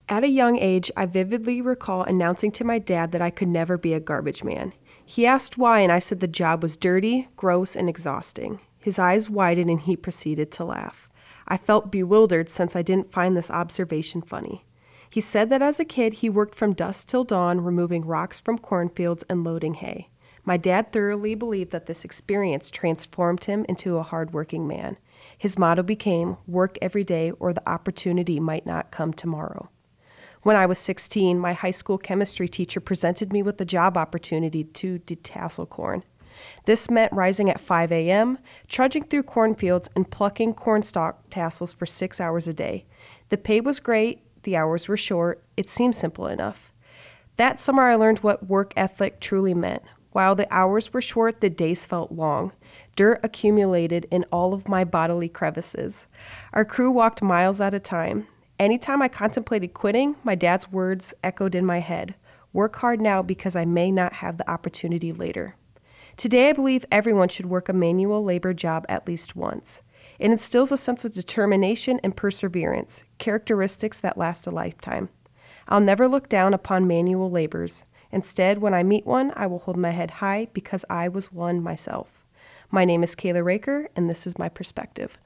At a young age, I vividly recall announcing to my dad that I could never be a garbage man. He asked why, and I said the job was dirty, gross, and exhausting. His eyes widened and he proceeded to laugh. I felt bewildered since I didn't find this observation funny. He said that as a kid, he worked from dusk till dawn, removing rocks from cornfields and loading hay. My dad thoroughly believed that this experience transformed him into a hardworking man. His motto became, work every day or the opportunity might not come tomorrow. When I was 16, my high school chemistry teacher presented me with a job opportunity to detassel corn. This meant rising at 5 a.m., trudging through cornfields, and plucking cornstalk tassels for 6 hours a day. The pay was great, the hours were short, it seemed simple enough. That summer I learned what work ethic truly meant. While the hours were short, the days felt long. Dirt accumulated in all of my bodily crevices. Our crew walked miles at a time. Anytime I contemplated quitting, my dad's words echoed in my head. Work hard now because I may not have the opportunity later. Today, I believe everyone should work a manual labor job at least once. It instills a sense of determination and perseverance, characteristics that last a lifetime. I'll never look down upon manual labors. Instead, when I meet one, I will hold my head high because I was one myself. My name is Kayla Raker, and this is my perspective.